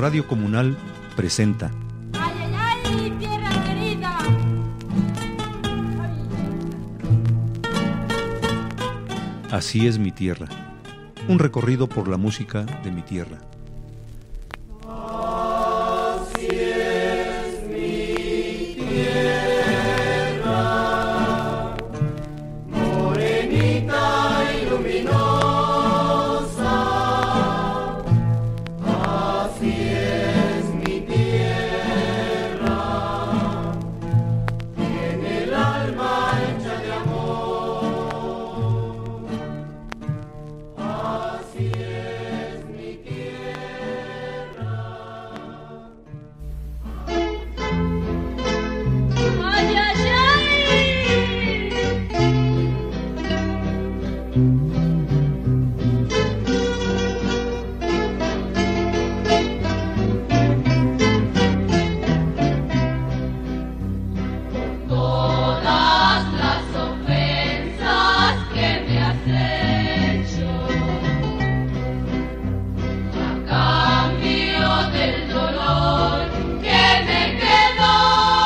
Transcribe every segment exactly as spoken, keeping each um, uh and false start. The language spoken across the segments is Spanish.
Radio Comunal presenta ¡Ay, ay, ay, tierra querida! Así es mi tierra, un recorrido por la música de mi tierra. Así es mi tierra, morenita y luminosa. Así es mi tierra, tiene el alma hecha de amor. Así es mi tierra. ¡Ay, ay, ay! Todas las ofensas que me has hecho, a cambio del dolor que me quedó,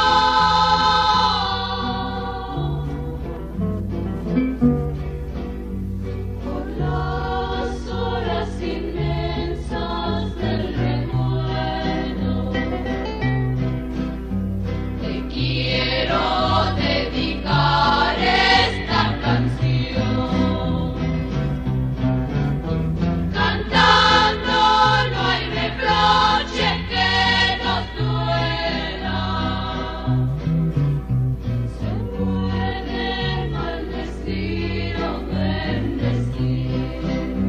por las horas inmensas del recuerdo, te quiero dedicar esta canción. Cantando no hay reproche que nos duela. Se puede maldecir o bendecir.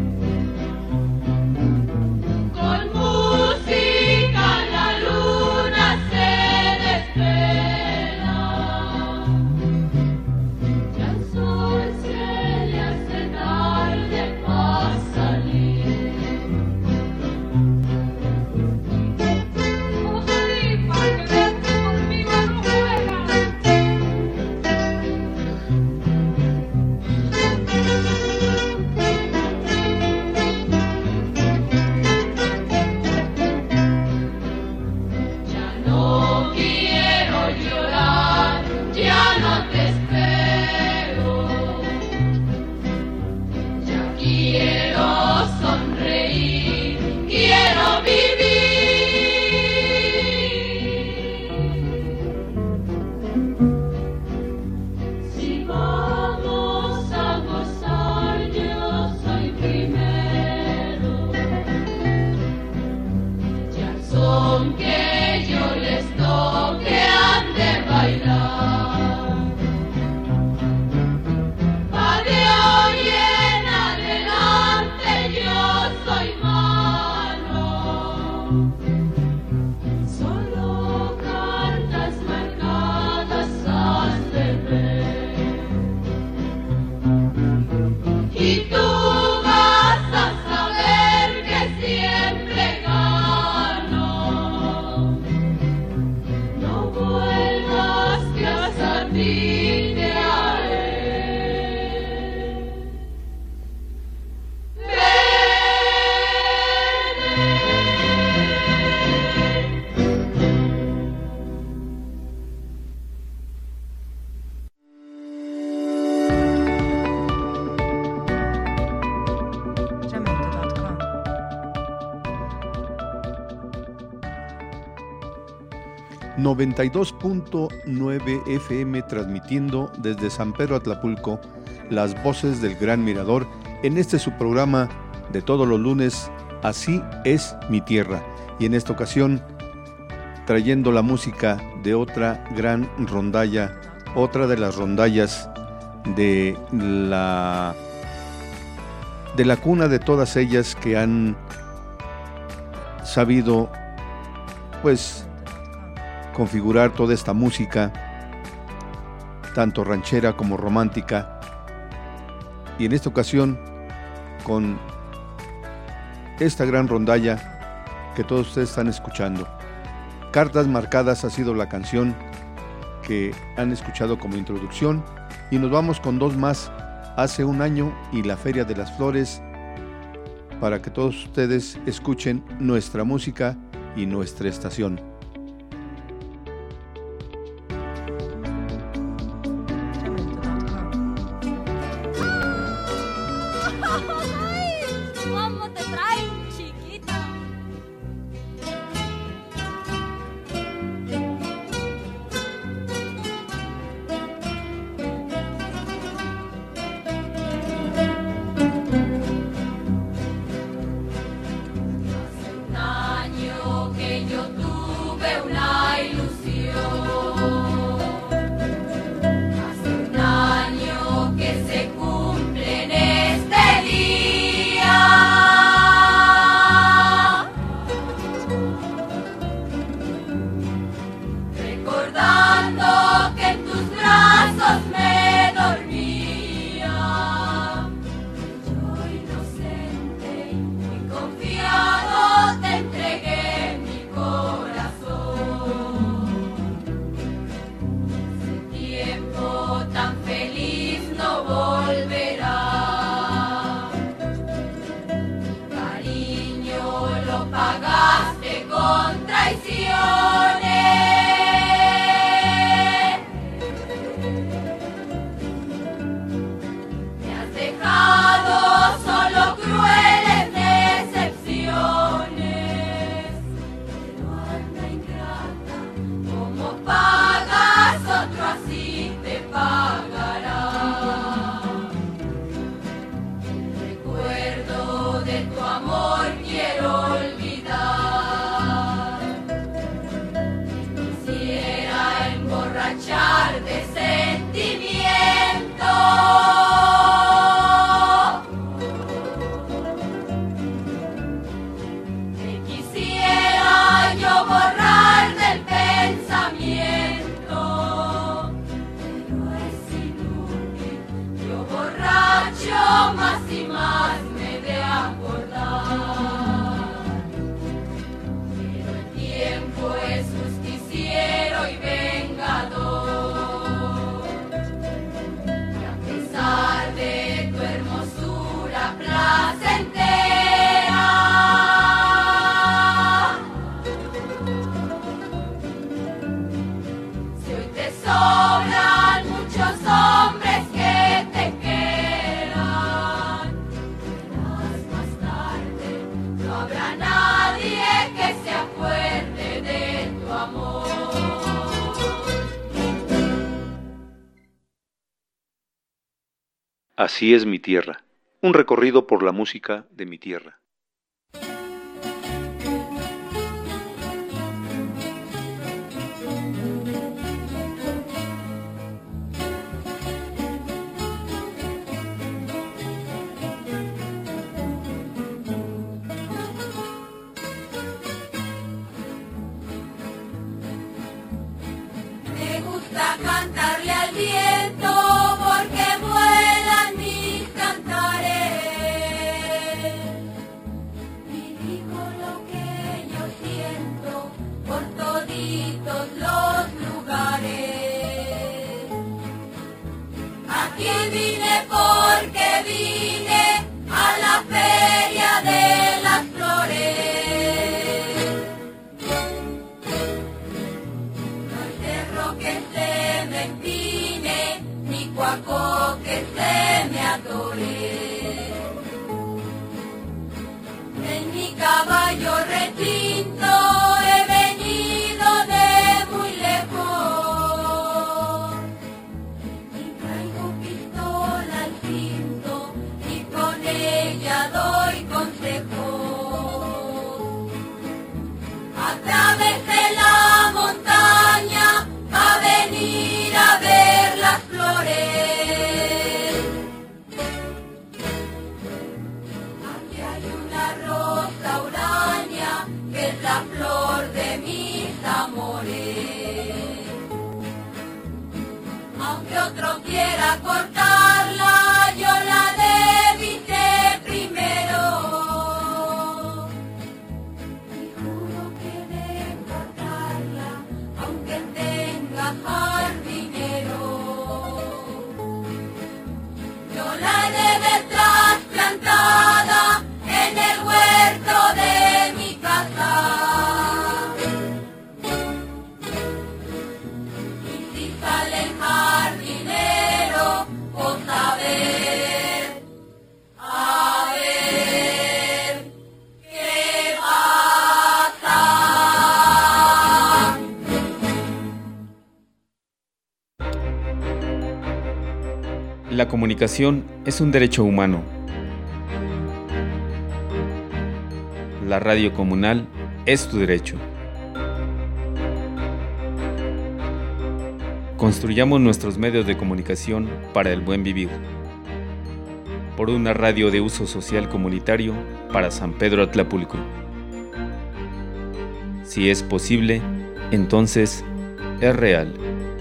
Con música la luna se desvela. Ya el sol se le hace tarde para salir. ¡Ojalá para que veas que conmigo no juegas! Ya no quiero llorar, ya no te espero. Ya quiero sonreír, quiero vivir. Si vamos a gozar, yo soy primero. Y al son que yo les toque han de bailar. Pa' de hoy en adelante yo soy malo. Solo cartas marcadas has de ver. Y tú vas a saber que siempre gano. No vuelvas que hasta a ti te haré. Jamaica punto com. noventa y dos punto nueve F M transmitiendo desde San Pedro Atlapulco las voces del Gran Mirador en este su programa de todos los lunes, Así es mi tierra, y en esta ocasión trayendo la música de otra gran rondalla, otra de las rondallas de la de la cuna de todas ellas que han sabido pues configurar toda esta música, tanto ranchera como romántica, y en esta ocasión con esta gran rondalla que todos ustedes están escuchando. Cartas Marcadas ha sido la canción que han escuchado como introducción, y nos vamos con dos más, Hace un año y La Feria de las Flores, para que todos ustedes escuchen nuestra música y nuestra estación. ¿Cómo te traen, chiquita? Hace un año que yo tuve una ilusión. Hace un año que se cumple en este día. Recordando que en tus brazos me dormía. Yo inocente y muy confiado te entregué mi corazón. Ese tiempo tan feliz no volverá. Cariño, lo pagaste con traiciones. Me has dejado solo crueles decepciones. Pero anda ingrata, como pagas otro así te pagará. El recuerdo de tu amor quiero olvidar. Quisiera emborrachar de sentimiento. Te quisiera yo borrar del pensamiento. Pero es inútil, yo borracho más y más me de acordar. Pero el tiempo es justiciero y vengador. Y a pesar de tu hermosura placentera, si hoy te sobran muchos hombres que te quieran, verás más tarde, no habrá nadie que se acuerde de tu amor. Así es mi tierra. Un recorrido por la música de mi tierra. Me gusta cantarle al viento porque vuelan mis cantares. Y digo lo que yo siento por toditos los lugares. Aquí vine porque vine a la feria de las flores. No hay cerro que se me empine, ni cuaco que se me atore. En mi caballo retinto he venido de muy lejos. Y traigo pistola al cinto y con ella doy consejos. Atravesé la montaña a venir a ver las flores. Aquí hay una rosa uraña que es la flor de mis amores. Aunque otro quiera cortarla, yo la debité primero. Y juro que de cortarla, aunque tenga jardinero, yo la he de ver trasplantada en el huerto de mi casa. La comunicación es un derecho humano. La radio comunal es tu derecho. Construyamos nuestros medios de comunicación para el buen vivir. Por una radio de uso social comunitario para San Pedro Atlapulco. Si es posible, entonces es real.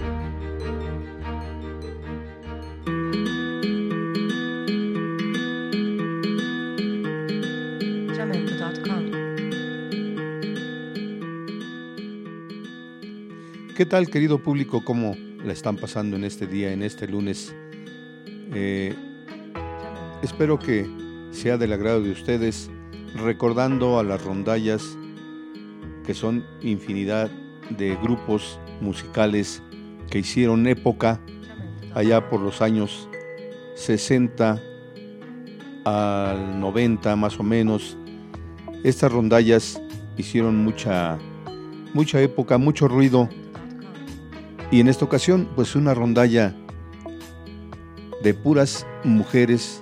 Jamendo punto com. ¿Qué tal, querido público? ¿Cómo la están pasando en este día, en este lunes? Eh, espero que sea del agrado de ustedes, recordando a las rondallas, que son infinidad de grupos musicales que hicieron época allá por los años sesenta al noventa más o menos. Estas rondallas hicieron mucha, mucha época, mucho ruido. Y en esta ocasión, pues una rondalla de puras mujeres.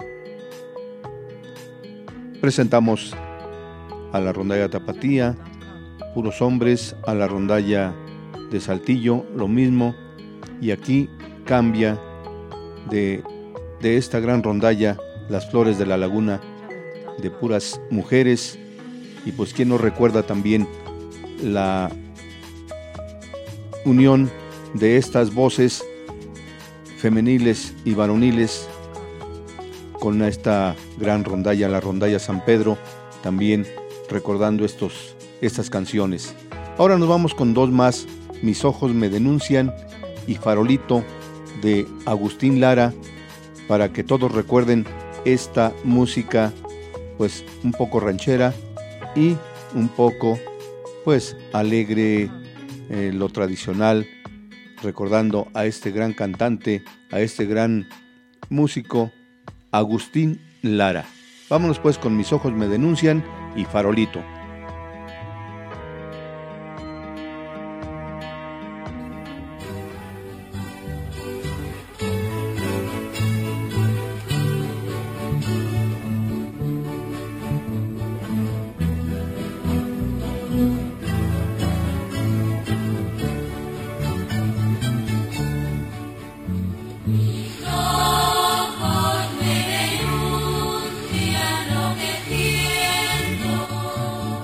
Presentamos a la rondalla Tapatía, puros hombres, a la rondalla de Saltillo, lo mismo. Y aquí cambia de, de esta gran rondalla, Las Flores de la Laguna, de puras mujeres. Y pues quién nos recuerda también la unión de estas voces femeniles y varoniles con esta gran rondalla, la rondalla San Pedro, también recordando estos, estas canciones. Ahora nos vamos con dos más, Mis ojos me denuncian y Farolito, de Agustín Lara, para que todos recuerden esta música pues un poco ranchera y un poco pues alegre, eh, lo tradicional, recordando a este gran cantante, a este gran músico, Agustín Lara. Vámonos pues con Mis ojos me denuncian y Farolito. Ojos me denuncian lo que siento.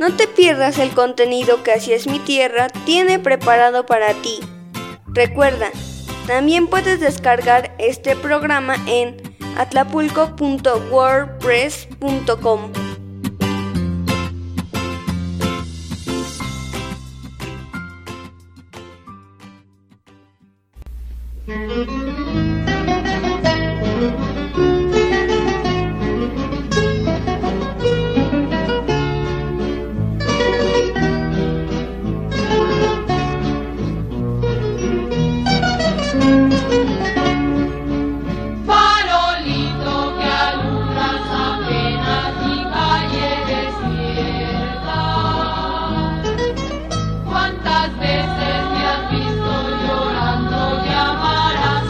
No te pierdas el contenido que Así es mi tierra tiene preparado para ti. Recuerda, también puedes descargar este programa en atlapulco punto wordpress punto com. Farolito que alumbras apenas mi calle desierta. ¿Cuántas veces me has visto llorando llamar a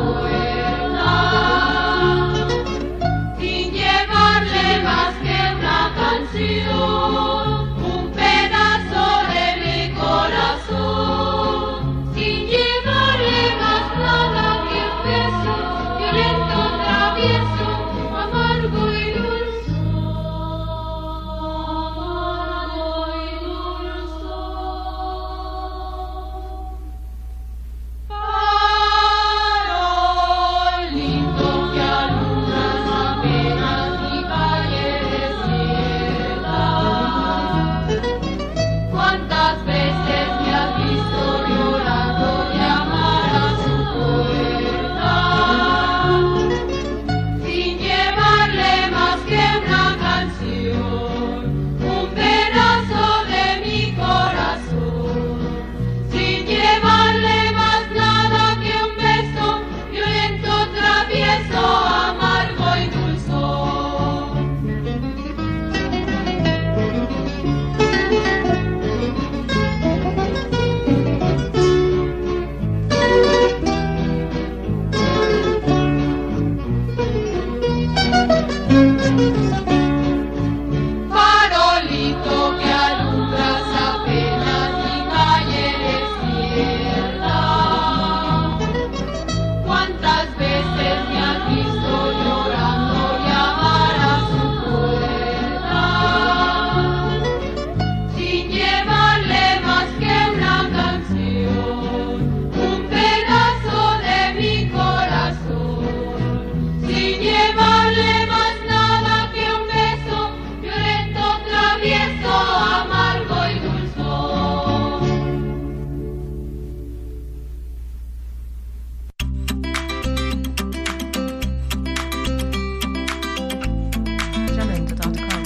su puerta? Sin llevarle más que una canción, un pedazo de mi corazón. Sin llevarle más nada que un beso violento, travieso, amargo y dulce, amargo y dulce. Farolito que alumbras apenas mi calle desierta. ¿Cuántas veces me has visto llorando llamar a su puerta? Sin llevarle más que una canción, un pedazo de mi corazón. Sin llevarle más nada que un beso violento, travieso, amargo y dulzón. Farolito que alumbras apenas mi calle desierta. ¿Cuántas veces me has visto llorando llamar a su puerta? Sin llevarle más que una canción, un pedazo de mi corazón. Sin llevarle más nada que un beso violento, travieso, amargo y dulzón. jamendo punto com.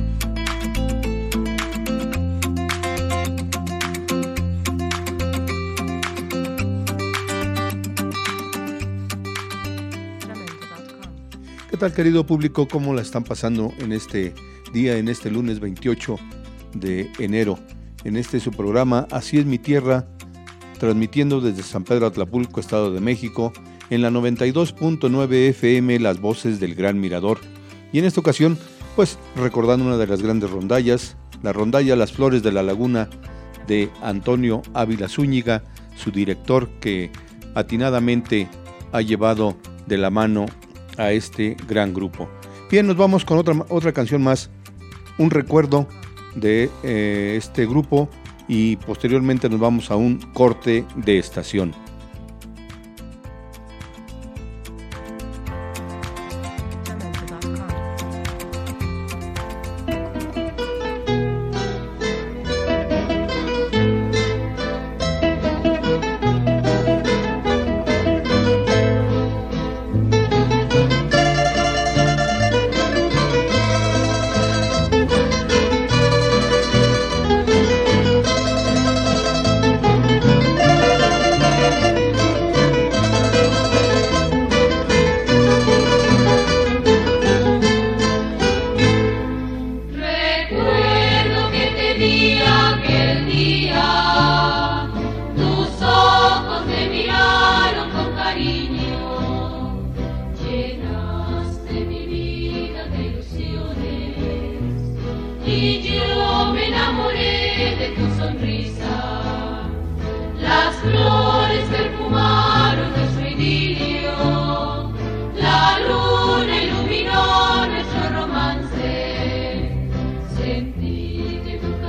jamendo punto com. ¿Qué tal, querido público? ¿Cómo la están pasando en este día, en este lunes veintiocho de enero? En este su programa Así es mi tierra, transmitiendo desde San Pedro Atlapulco, Estado de México, en la noventa y dos punto nueve F M, Las Voces del Gran Mirador. Y en esta ocasión, pues recordando una de las grandes rondallas, la rondalla Las Flores de la Laguna de Antonio Ávila Zúñiga, su director, que atinadamente ha llevado de la mano a este gran grupo. Bien, nos vamos con otra, otra canción más, un recuerdo de eh, este grupo, y posteriormente nos vamos a un corte de estación. jamendo punto com. y yo me enamoré de tu sonrisa. Las flores perfumaron nuestro idilio, la luna iluminó nuestro romance. Sentí que tu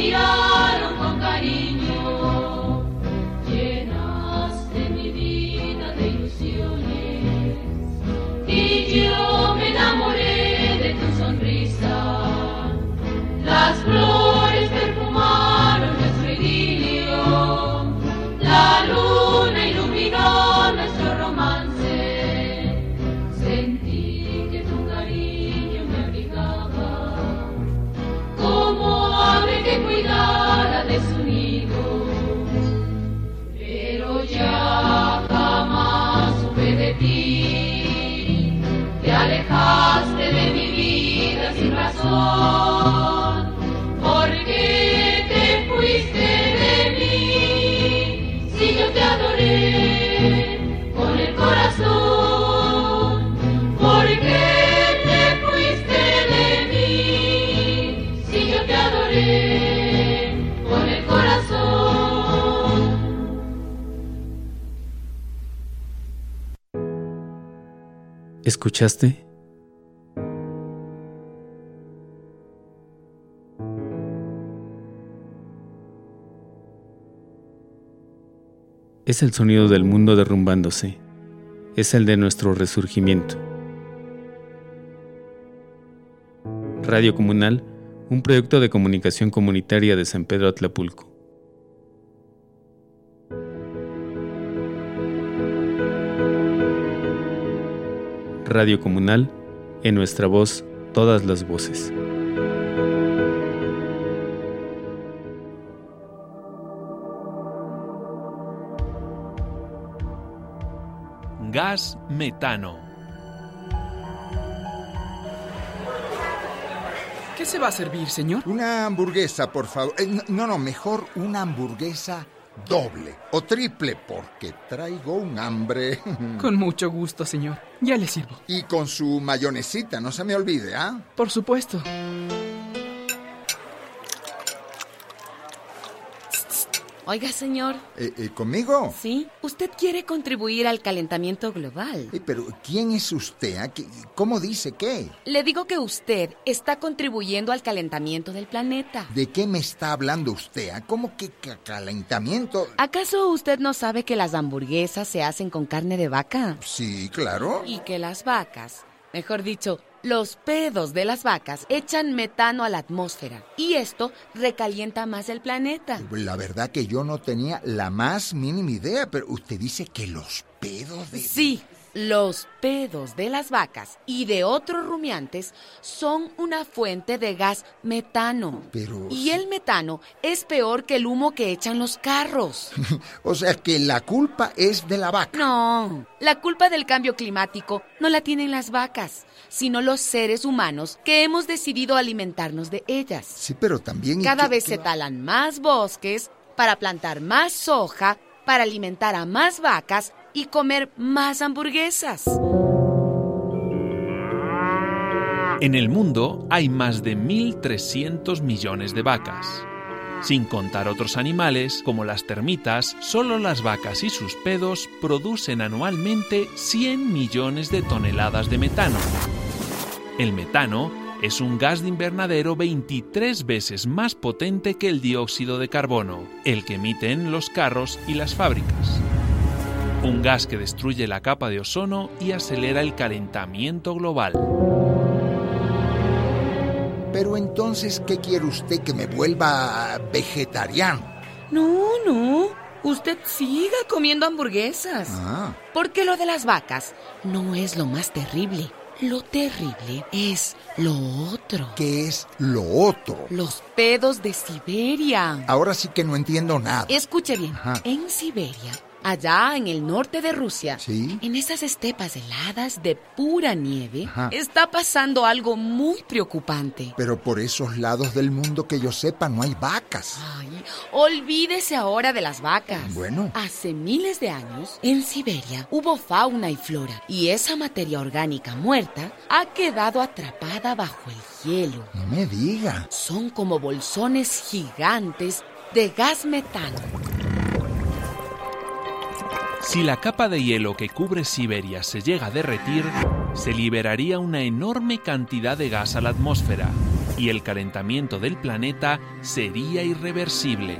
miraron con cariño. Llenaste mi vida de ilusiones y yo me enamoré de tu sonrisa. Las flores perfumaron nuestro idilio, la luna iluminó nuestro romance. Sentí que tu cariño me abrigaba, como ave que cuidara de su nido. Pero ya jamás supe de ti, te alejaste de mi vida sin razón. ¿Por qué te fuiste de mí si yo te adoré con el corazón? ¿Por qué te fuiste de mí si yo te adoré con el corazón? ¿Escuchaste? Es el sonido del mundo derrumbándose. Es el de nuestro resurgimiento. Radio Comunal, un proyecto de comunicación comunitaria de San Pedro Atlapulco. Radio Comunal, en nuestra voz, todas las voces. Gas metano. ¿Qué se va a servir, señor? Una hamburguesa, por favor. Eh, no, no, mejor una hamburguesa doble o triple, porque traigo un hambre. Con mucho gusto, señor. Ya le sirvo. Y con su mayonesita, no se me olvide, ¿ah? ¿eh? Por supuesto. Oiga, señor. Eh, eh, ¿Conmigo? Sí. Usted quiere contribuir al calentamiento global. Eh, pero, ¿quién es usted? ¿Eh? ¿Cómo dice qué? Le digo que usted está contribuyendo al calentamiento del planeta. ¿De qué me está hablando usted? ¿Eh? ¿Cómo que calentamiento? ¿Acaso usted no sabe que las hamburguesas se hacen con carne de vaca? Sí, claro. Y que las vacas, mejor dicho, los pedos de las vacas echan metano a la atmósfera y esto recalienta más el planeta. La verdad que yo no tenía la más mínima idea, pero usted dice que los pedos de... Sí, los pedos de las vacas y de otros rumiantes son una fuente de gas metano. Pero... Y el metano es peor que el humo que echan los carros. O sea que la culpa es de la vaca. No, la culpa del cambio climático no la tienen las vacas, sino los seres humanos que hemos decidido alimentarnos de ellas. Sí, pero también... Cada que, vez que... se talan más bosques para plantar más soja, para alimentar a más vacas y comer más hamburguesas. En el mundo hay más de mil trescientos millones de vacas. Sin contar otros animales, como las termitas, solo las vacas y sus pedos producen anualmente cien millones de toneladas de metano. El metano es un gas de invernadero veintitrés veces más potente que el dióxido de carbono, el que emiten los carros y las fábricas. Un gas que destruye la capa de ozono y acelera el calentamiento global. Pero entonces, ¿qué quiere usted? ¿Que me vuelva vegetariano? No, no. Usted siga comiendo hamburguesas. Ah. Porque lo de las vacas no es lo más terrible. Lo terrible es lo otro. ¿Qué es lo otro? Los pedos de Siberia. Ahora sí que no entiendo nada. Escuche bien. Ajá. En Siberia, allá en el norte de Rusia, ¿sí? En esas estepas heladas de pura nieve, Ajá. está pasando algo muy preocupante. Pero por esos lados del mundo que yo sepa no hay vacas. Ay, olvídese ahora de las vacas. Bueno. Hace miles de años, en Siberia, hubo fauna y flora, y esa materia orgánica muerta ha quedado atrapada bajo el hielo. No me diga. Son como bolsones gigantes de gas metano. Si la capa de hielo que cubre Siberia se llega a derretir, se liberaría una enorme cantidad de gas a la atmósfera y el calentamiento del planeta sería irreversible.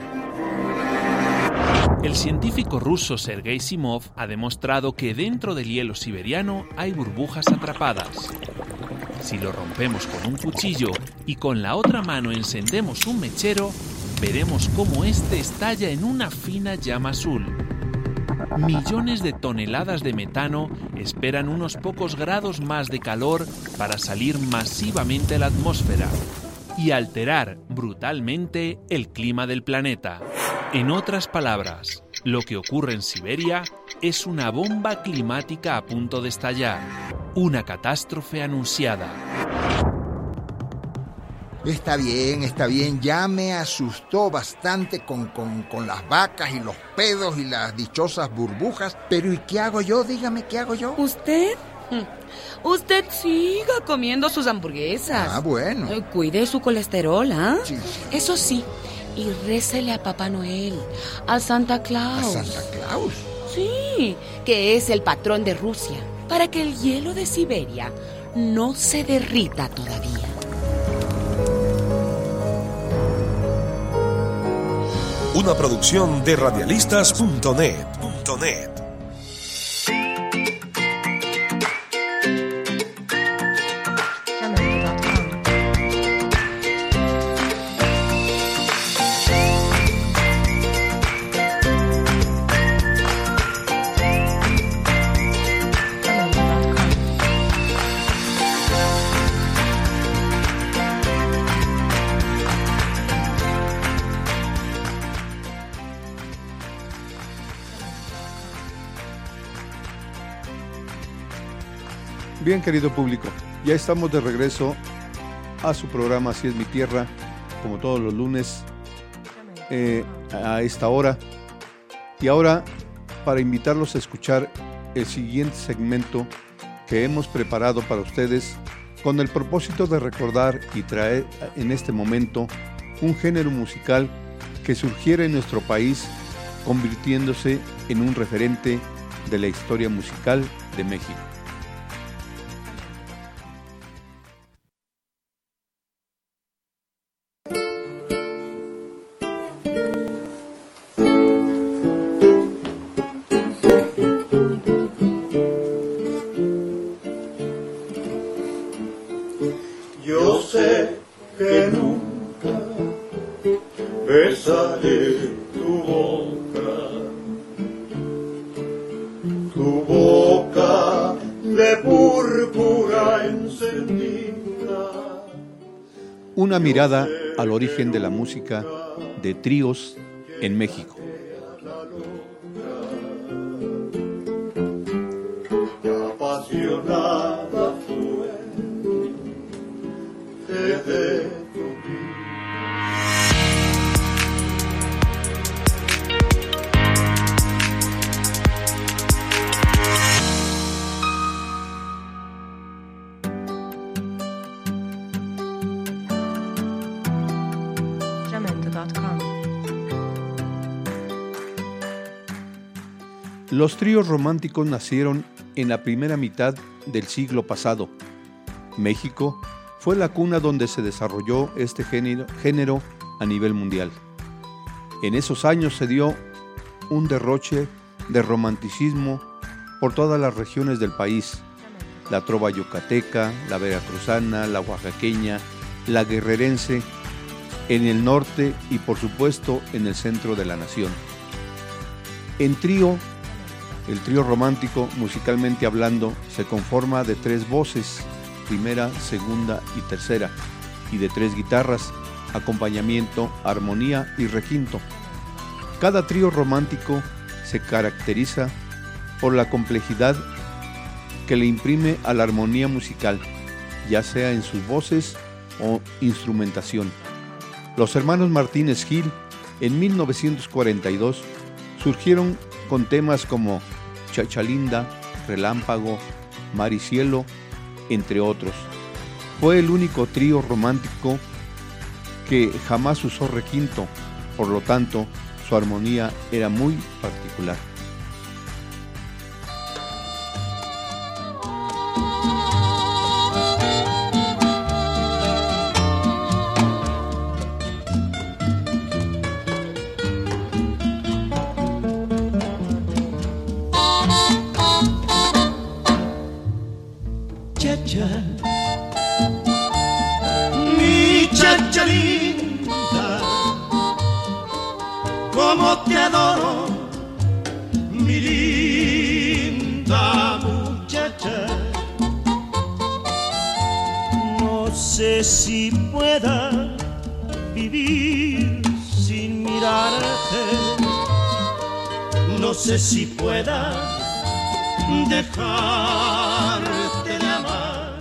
El científico ruso Sergei Simov ha demostrado que dentro del hielo siberiano hay burbujas atrapadas. Si lo rompemos con un cuchillo y con la otra mano encendemos un mechero, veremos cómo este estalla en una fina llama azul. Millones de toneladas de metano esperan unos pocos grados más de calor para salir masivamente a la atmósfera y alterar brutalmente el clima del planeta. En otras palabras, lo que ocurre en Siberia es una bomba climática a punto de estallar, una catástrofe anunciada. Está bien, está bien, ya me asustó bastante con, con, con las vacas y los pedos y las dichosas burbujas, pero ¿y qué hago yo? Dígame, ¿qué hago yo? ¿Usted? Usted siga comiendo sus hamburguesas. Ah, bueno. Eh, Cuide su colesterol, ¿ah? Sí, sí. Eso sí, y récele a Papá Noel, a Santa Claus. ¿A Santa Claus? Sí, que es el patrón de Rusia, para que el hielo de Siberia no se derrita todavía. Una producción de radialistas punto net. Bien, querido público, ya estamos de regreso a su programa Así es mi tierra, como todos los lunes eh, a esta hora. Y ahora, para invitarlos a escuchar el siguiente segmento que hemos preparado para ustedes con el propósito de recordar y traer en este momento un género musical que surgiera en nuestro país, convirtiéndose en un referente de la historia musical de México. Yo sé que nunca besaré tu boca, tu boca de púrpura encendida. Una mirada al origen de la música de tríos en México. Apasionada fue desde tu jamendo punto com. Los tríos románticos nacieron en la primera mitad del siglo pasado. México fue la cuna donde se desarrolló este género, género a nivel mundial. En esos años se dio un derroche de romanticismo por todas las regiones del país: la trova yucateca, la veracruzana, la oaxaqueña, la guerrerense, en el norte y por supuesto en el centro de la nación. En trío, el trío romántico, musicalmente hablando, se conforma de tres voces, primera, segunda y tercera, y de tres guitarras, acompañamiento, armonía y requinto. Cada trío romántico se caracteriza por la complejidad que le imprime a la armonía musical, ya sea en sus voces o instrumentación. Los hermanos Martínez Gil, en mil novecientos cuarenta y dos, surgieron con temas como Chachalinda, Relámpago, Mar y Cielo, entre otros. Fue el único trío romántico que jamás usó requinto, por lo tanto, su armonía era muy particular. como te adoro, mi linda muchacha. No sé si pueda vivir sin mirarte, no sé si pueda dejarte de amar.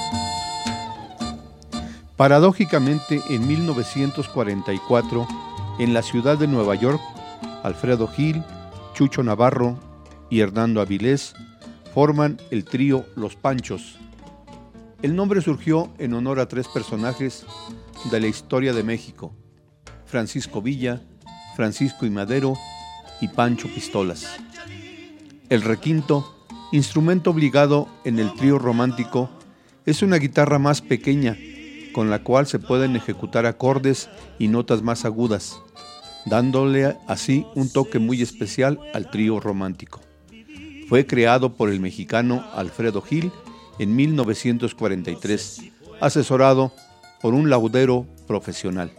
Paradójicamente, en mil novecientos cuarenta y cuatro, en la ciudad de Nueva York, Alfredo Gil, Chucho Navarro y Hernando Avilés forman el trío Los Panchos. El nombre surgió en honor a tres personajes de la historia de México: Francisco Villa, Francisco I. Madero y Pancho Pistolas. El requinto, instrumento obligado en el trío romántico, es una guitarra más pequeña con la cual se pueden ejecutar acordes y notas más agudas, dándole así un toque muy especial al trío romántico. Fue creado por el mexicano Alfredo Gil en mil novecientos cuarenta y tres, asesorado por un laudero profesional.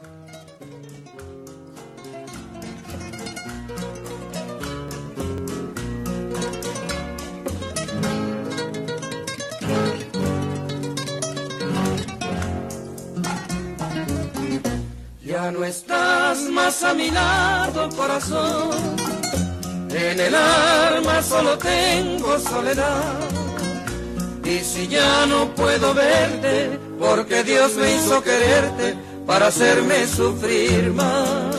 Ya no estás más a mi lado, corazón. En el alma solo tengo soledad. Y si ya no puedo verte, porque Dios me hizo quererte para hacerme sufrir más.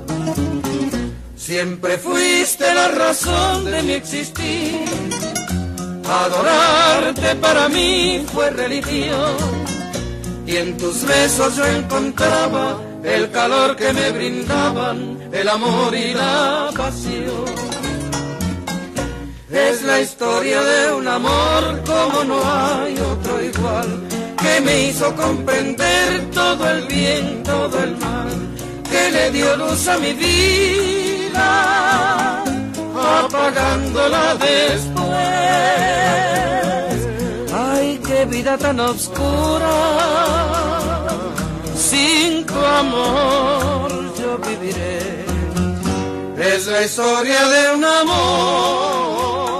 Siempre fuiste la razón de mi existir. Adorarte para mí fue religión. Y en tus besos yo encontraba el calor que me brindaban, el amor y la pasión. Es la historia de un amor como no hay otro igual, que me hizo comprender todo el bien, todo el mal, que le dio luz a mi vida, apagándola después. Ay, qué vida tan oscura, sin tu amor yo viviré. Es la historia de un amor.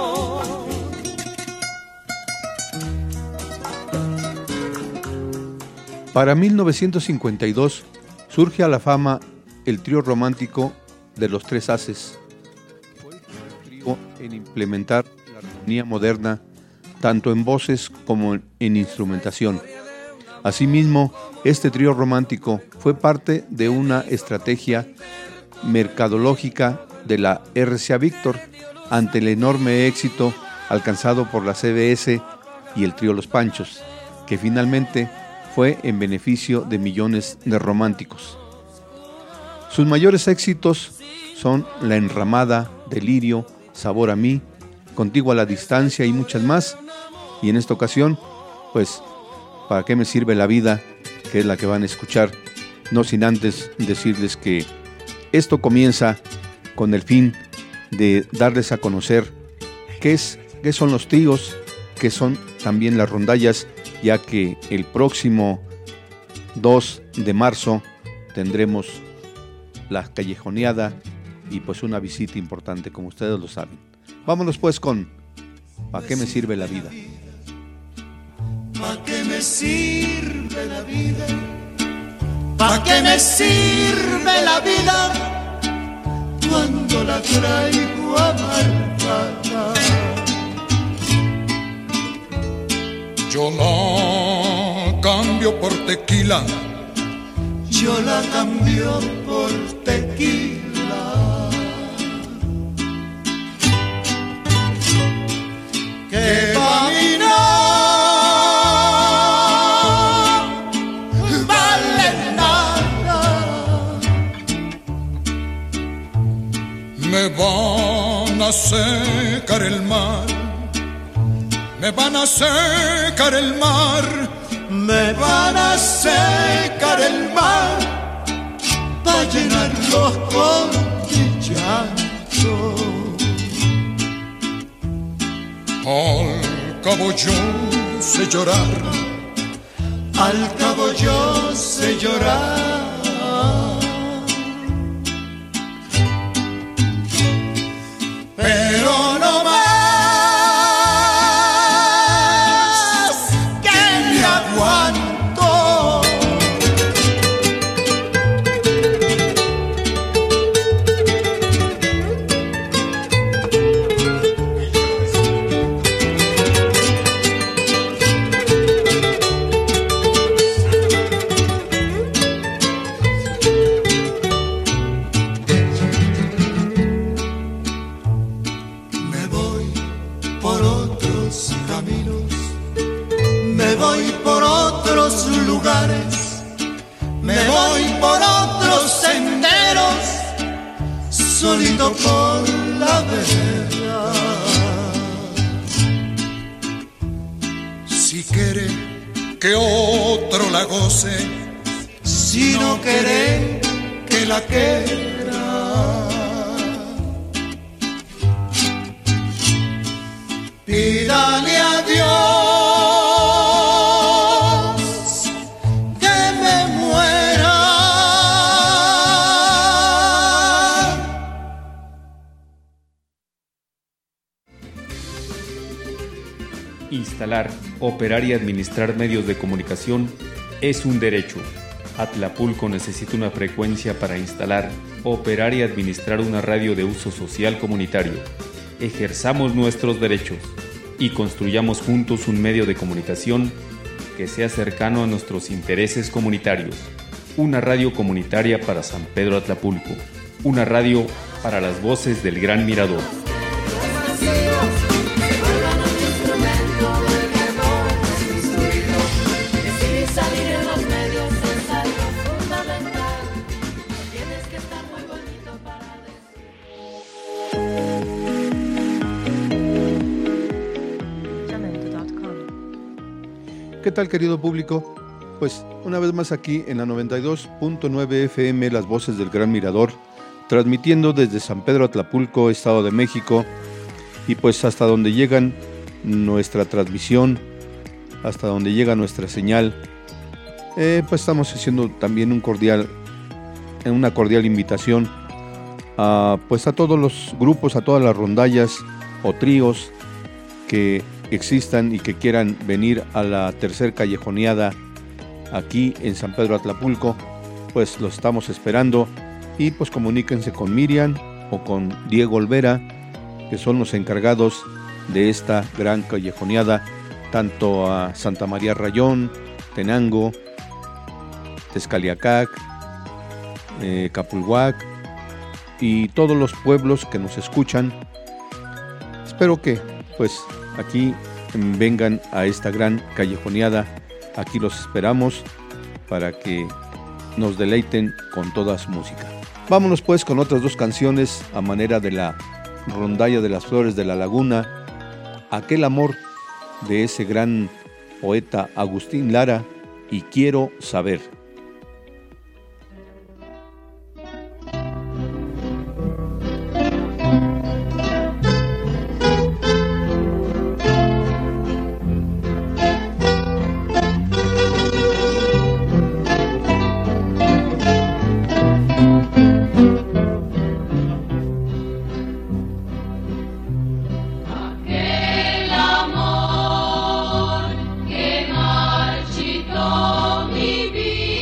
Para mil novecientos cincuenta y dos surge a la fama el trío romántico de Los Tres Haces. Fue el primer trío en implementar la armonía moderna tanto en voces como en instrumentación. Asimismo, este trío romántico fue parte de una estrategia mercadológica de la R C A Víctor ante el enorme éxito alcanzado por la C B S y el trío Los Panchos, que finalmente fue en beneficio de millones de románticos. Sus mayores éxitos son La Enramada, Delirio, Sabor a mí, Contigo a la distancia y muchas más. Y en esta ocasión, pues, ¿para qué me sirve la vida?, que es la que van a escuchar, no sin antes decirles que esto comienza con el fin de darles a conocer qué es, qué son los tríos, qué son también las rondallas, ya que el próximo dos de marzo tendremos la callejoneada y pues una visita importante, como ustedes lo saben. Vámonos pues con ¿para qué me sirve la vida? ¿Para qué me sirve la vida? ¿Para qué me sirve la vida cuando la traigo amargada? Yo la cambio por tequila. Yo la cambio por tequila. Que pa' mí no vale nada. Me van a secar el mar. Me van a secar el mar, me van a secar el mar, para llenarlos con mi llanto. Al cabo yo sé llorar, al cabo yo sé llorar. solito por la vereda. Si quiere que otro la goce, si no quiere que la quiera. Pídale a Dios que me muera. Instalar, operar y administrar medios de comunicación es un derecho. Atlapulco necesita una frecuencia para instalar, operar y administrar una radio de uso social comunitario. Ejerzamos nuestros derechos y construyamos juntos un medio de comunicación que sea cercano a nuestros intereses comunitarios. Una radio comunitaria para San Pedro Atlapulco. Una radio para las voces del Gran Mirador. ¿Qué tal, querido público? Pues una vez más aquí en la noventa y dos punto nueve F M, Las Voces del Gran Mirador, transmitiendo desde San Pedro Atlapulco, Estado de México, y pues hasta donde llegan nuestra transmisión, hasta donde llega nuestra señal, eh, pues estamos haciendo también un cordial, una cordial invitación a, pues a todos los grupos, a todas las rondallas o tríos que existan y que quieran venir a la tercer callejoneada aquí en San Pedro Atlapulco, pues los estamos esperando, y pues comuníquense con Miriam o con Diego Olvera, que son los encargados de esta gran callejoneada, tanto a Santa María Rayón, Tenango, Tezcaliacac, eh, Capulhuac y todos los pueblos que nos escuchan. Espero que pues aquí vengan a esta gran callejoneada. Aquí los esperamos para que nos deleiten con toda su música. Vámonos pues con otras dos canciones a manera de la rondalla de las flores de la laguna. Aquel amor, de ese gran poeta Agustín Lara, y Quiero saber. Que marchitó mi vida.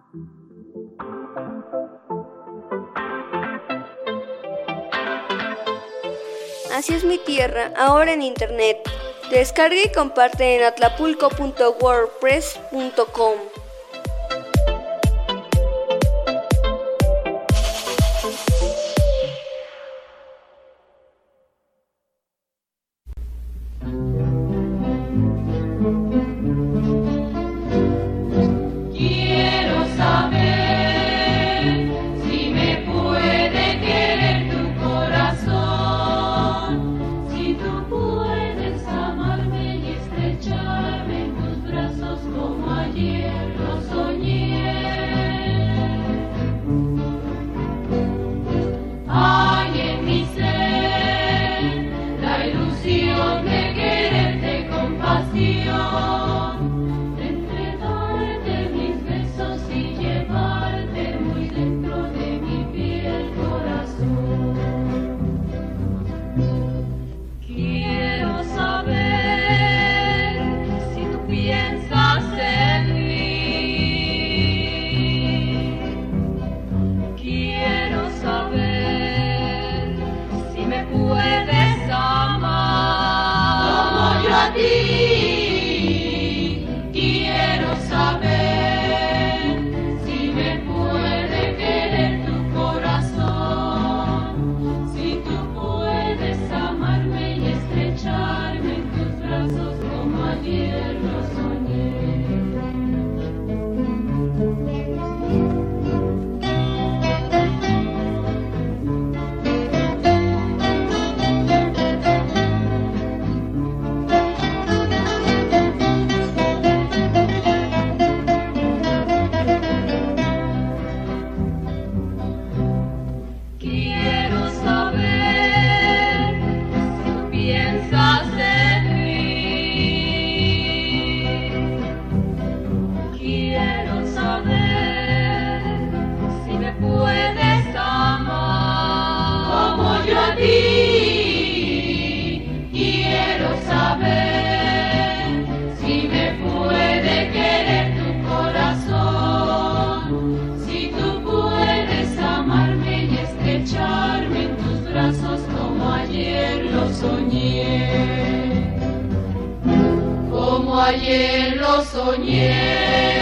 Así es mi tierra, ahora en internet. Descarga y comparte en atlapulco punto wordpress punto com. Ayer lo soñé.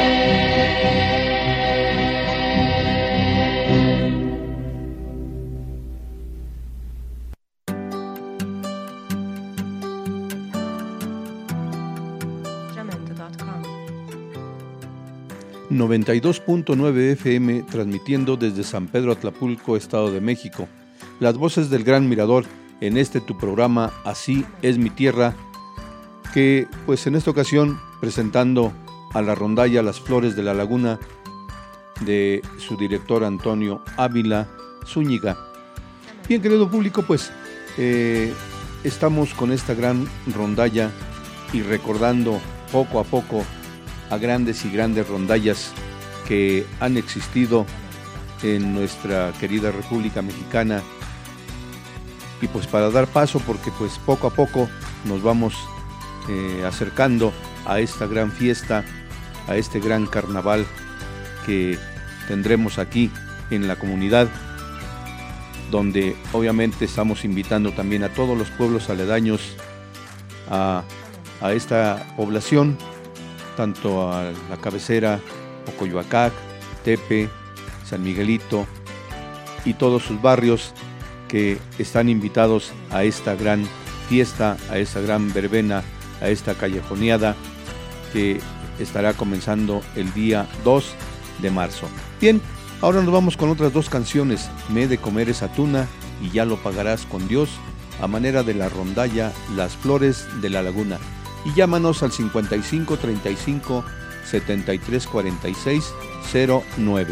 noventa y dos punto nueve F M, transmitiendo desde San Pedro Atlapulco, Estado de México. Las voces del Gran Mirador en este tu programa Así es mi tierra, que pues en esta ocasión presentando a la rondalla Las Flores de la Laguna de su director Antonio Ávila Zúñiga. Bien, querido público, pues eh, estamos con esta gran rondalla y recordando poco a poco a grandes y grandes rondallas que han existido en nuestra querida República Mexicana. Y pues para dar paso, porque pues poco a poco nos vamos eh, acercando a esta gran fiesta, a este gran carnaval que tendremos aquí en la comunidad, donde obviamente estamos invitando también a todos los pueblos aledaños a, a esta población, tanto a la cabecera, Ocoyoacac, Tepe, San Miguelito y todos sus barrios que están invitados a esta gran fiesta, a esta gran verbena, a esta callejoneada que estará comenzando el día dos de marzo. Bien, ahora nos vamos con otras dos canciones, Me he de comer esa tuna y Ya lo pagarás con Dios, a manera de la rondalla Las Flores de la Laguna. Y llámanos al cincuenta y cinco treinta y cinco setenta y tres cuarenta y seis cero nueve.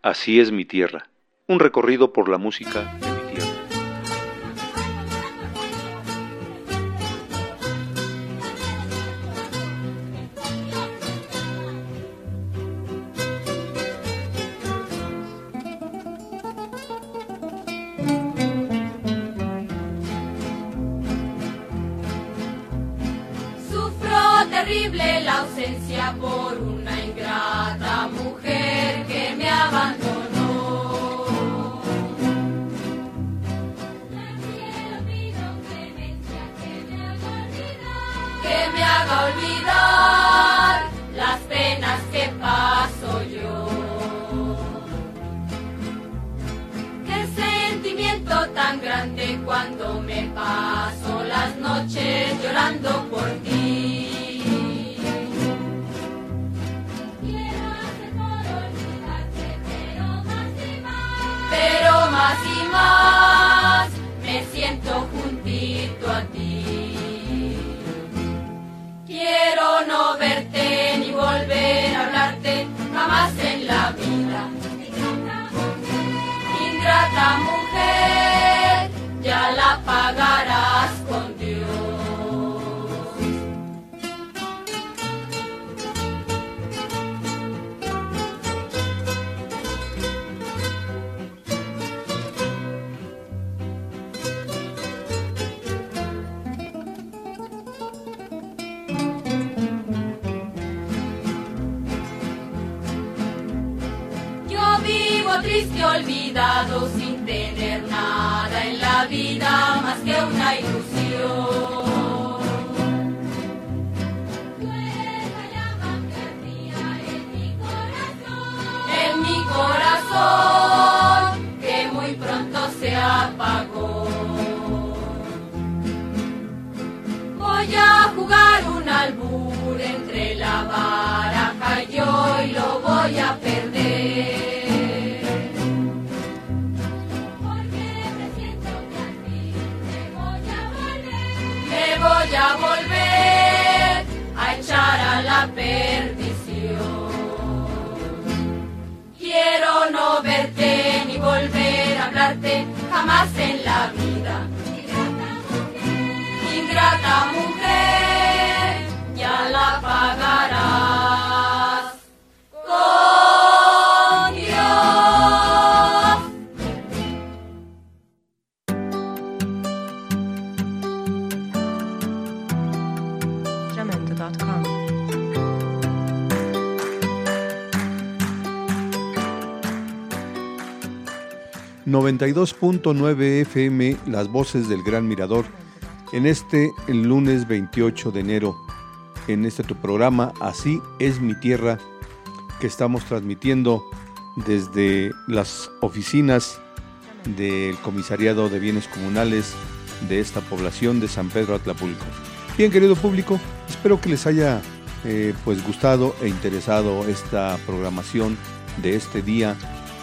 Así es mi tierra. Un recorrido por la música de mi tierra. Sufro terrible la ausencia por una ingrata mujer que me abandonó. Que me haga olvidar las penas que paso yo. Qué sentimiento tan grande cuando me paso las noches llorando por ti. Quiero hacer por olvidarte, pero más y más, pero más y más me siento juntito a ti. Quiero no verte ni volver a hablarte jamás en la vida. Ingrata mujer, ya la pagarás con Dios. Triste, olvidado, sin tener nada en la vida más que una ilusión. Tú eres la llama que ardía en mi corazón, en mi corazón, que muy pronto se apagó. Voy a jugar un albur entre la baraja y yo y lo voy a perder. Voy a volver a echar a la perdición. Quiero no verte ni volver a hablarte jamás en la vida. Ingrata mujer, ya la pagarás con Dios. noventa y dos punto nueve F M, Las Voces del Gran Mirador, en este el lunes veintiocho de enero, en este tu programa Así es mi tierra, que estamos transmitiendo desde las oficinas del Comisariado de Bienes Comunales de esta población de San Pedro Atlapulco. Bien, querido público, espero que les haya eh, pues gustado e interesado esta programación de este día,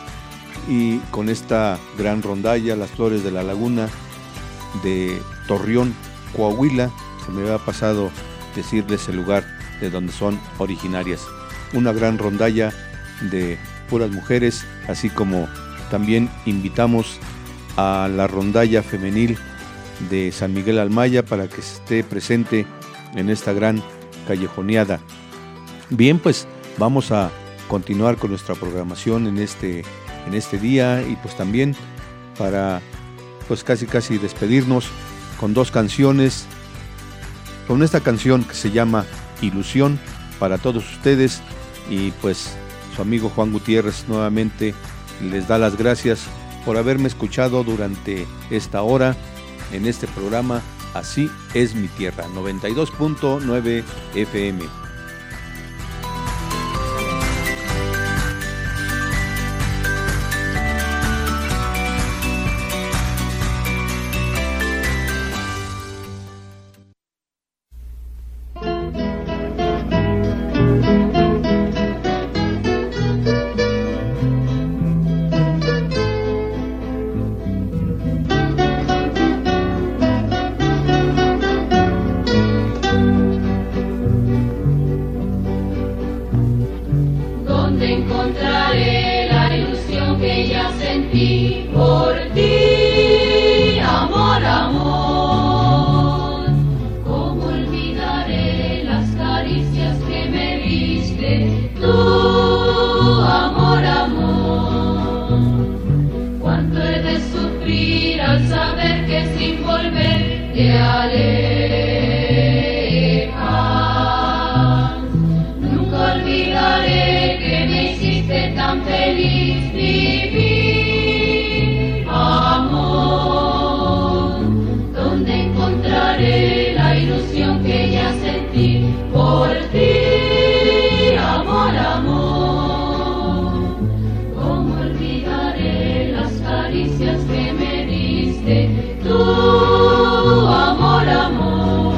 y con esta gran rondalla, Las Flores de la Laguna de Torreón, Coahuila. Se me había pasado decirles el lugar de donde son originarias. Una gran rondalla de puras mujeres, así como también invitamos a la rondalla femenil de San Miguel Almaya para que esté presente en esta gran callejoneada. Bien, pues vamos a continuar con nuestra programación en este en este día, y pues también para pues casi casi despedirnos con dos canciones, con esta canción que se llama Ilusión para todos ustedes, y pues su amigo Juan Gutiérrez nuevamente les da las gracias por haberme escuchado durante esta hora en este programa Así es mi tierra, noventa y dos punto nueve F M. Encontraré la ilusión. sentí por ti, amor, amor. ¿Cómo olvidaré las caricias que me diste tú, amor, amor? Cuánto he de sufrir al saber que sin volver te alejas. Nunca olvidaré que me hiciste tan feliz vivir, amor. ¿Dónde encontraré la ilusión que ya sentí por ti, amor, amor? ¿Cómo olvidaré las caricias que me diste tú, amor, amor?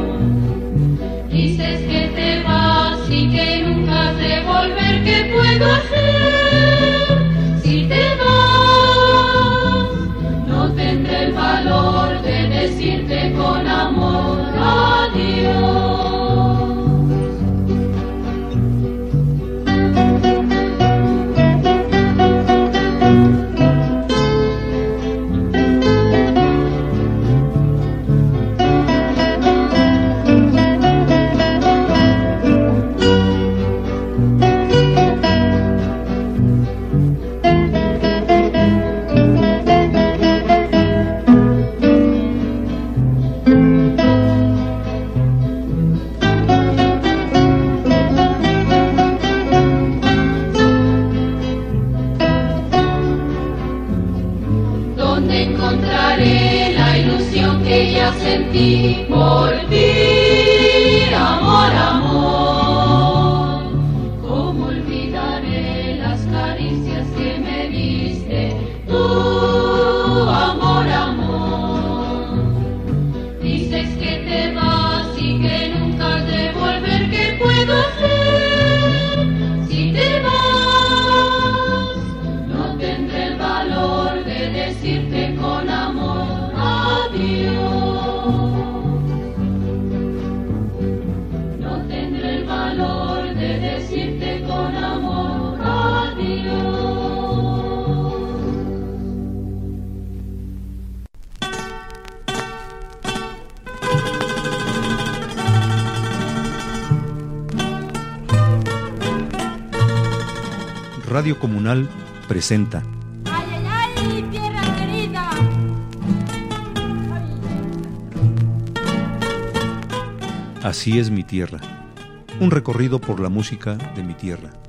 Dices que te vas y que nunca has de volver, ¿qué puedo hacer si te vas? No tendré el valor de decirte con amor adiós. ¿Dónde encontraré la ilusión que ya sentí por ti, amor, amor? ¿Cómo olvidaré las caricias que me diste tú, amor, amor? Dices que te vas y que nunca has de volver, ¿qué puedo hacer si te vas? No tendré el valor de decirte con amor adiós. No tendré el valor de decirte con amor adiós. Radio Comunal presenta ¡Ay, ay, ay, tierra querida! Así es mi tierra, un recorrido por la música de mi tierra.